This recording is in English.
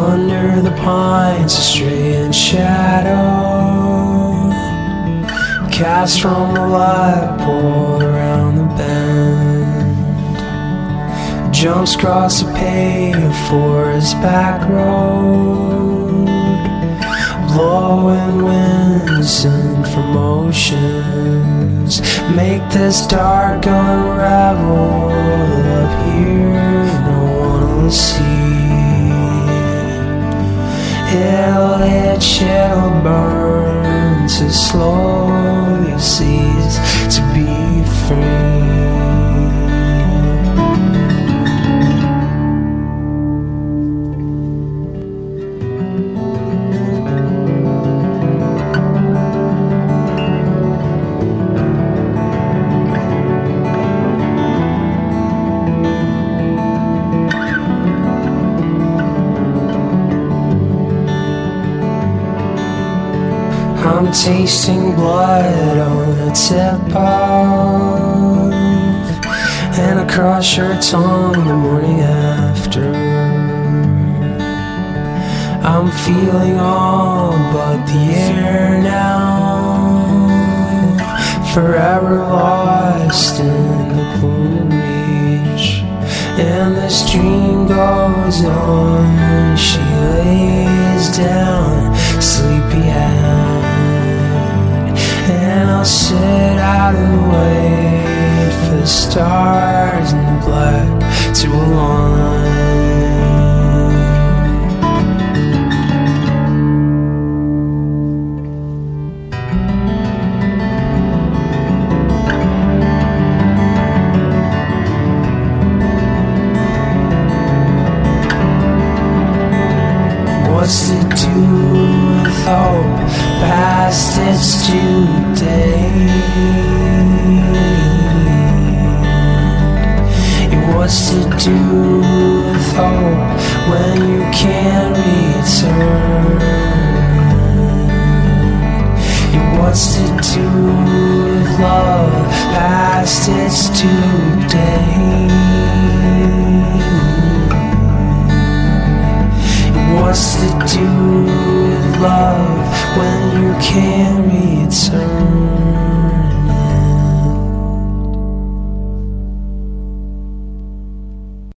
Under the pines, a strange shadow cast from the light pole around the bend. Jumps across the paved forest back road, blowing winds and from oceans. Make this dark unravel up here, no one will see. It'll itch, it'll burn to slowly cease to be free. I'm tasting blood on the tip of, and across your tongue the morning after. I'm feeling all but the air now, forever lost in the gloom reach. And this dream goes on, she lays down sleepy-eyed, and I'll sit out and wait for the stars and the black to align. What's to do with hope past its due date? What's to do with hope when you can't return? What's to do with love past its due date?